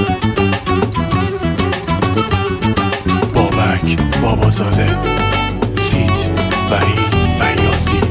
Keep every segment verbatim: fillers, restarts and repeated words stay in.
بابک بابازاده فیت وحید فیاضی.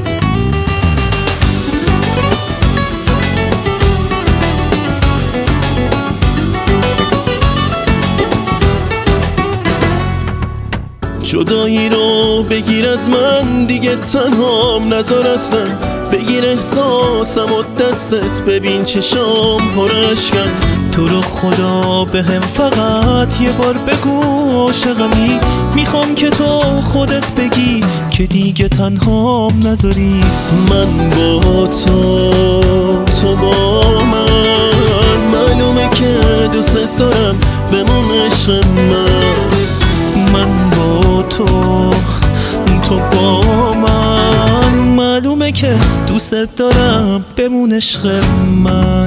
جدایی رو بگیر از من، دیگه تنهام نذار اصلا. بگیر احساسم و دستت، ببین چشام پر اشکن. تو رو خدا به هم فقط یه بار بگو عاشقمی. میخوام که تو خودت بگی که دیگه تنهام نذاری. من با تو، تو با من، معلومه که دوست دارم، بمون عشق من. من با تو، تو با من، معلومه که دوست دارم، بمون عشق من.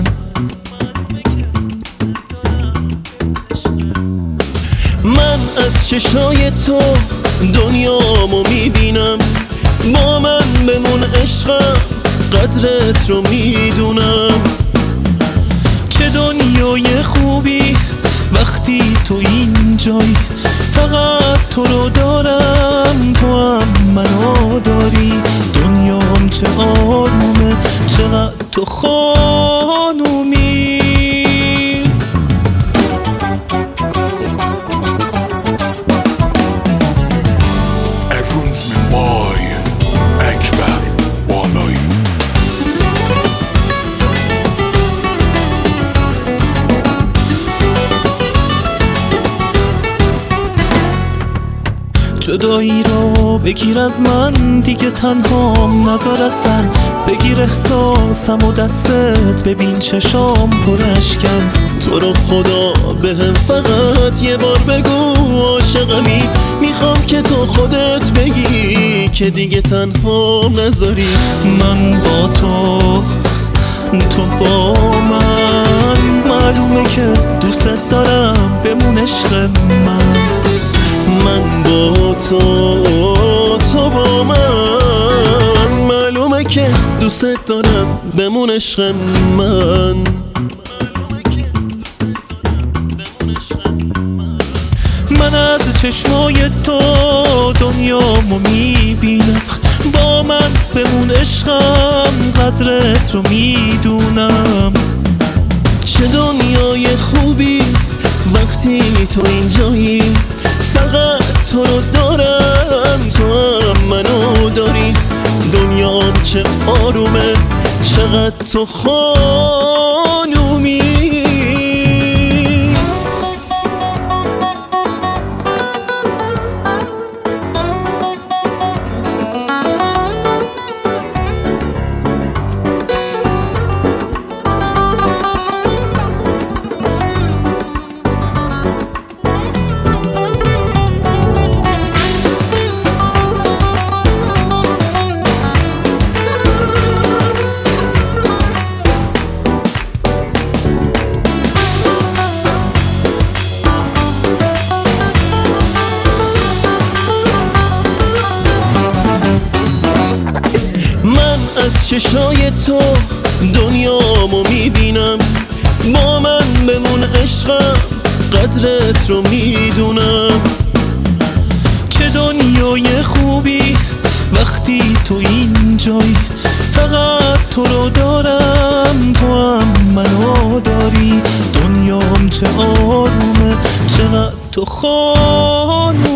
من از چشای تو دنیامو میبینم، با من بمون عشقم، قدرت رو میدونم. چه دنیای خوبی وقتی تو اینجایی، فقط تو رو دارم، تو هم منو داری. دنیام چه آرومه، چقدر تو خانومی. Edmundsman boy اکبر بالایی. جدایی رو بگیر از من، دیگه تنهام نذار اصلا. بگیر احساسم و دستت، ببین چشام پر اشکن. تو رو خدا به هم فقط یه بار بگو عاشقمی. میخوام که تو خودت بگی که دیگه تنهام نذاری. من با تو، تو با من، معلومه که دوست دارم، بمون عشق من. من با تو، تو با من، معلومه که دوست دارم، بمون عشق من. من از چشمای تو دنیامو میبینم، با من بمون عشقم، قدرت رو میدونم. چه دنیای خوبی وقتی تو اینجایی، فقط تو رو دارم، تو هم منو داری. دنیام چه آرومه، چقدر تو خانومی. من از چشای تو دنیامو میبینم، با من بمون عشقم، قدرت رو میدونم. چه دنیای خوبی وقتی تو اینجایی، فقط تو رو دارم، تو هم منو داری. دنیام چه آرومه، چقدر تو خانومی.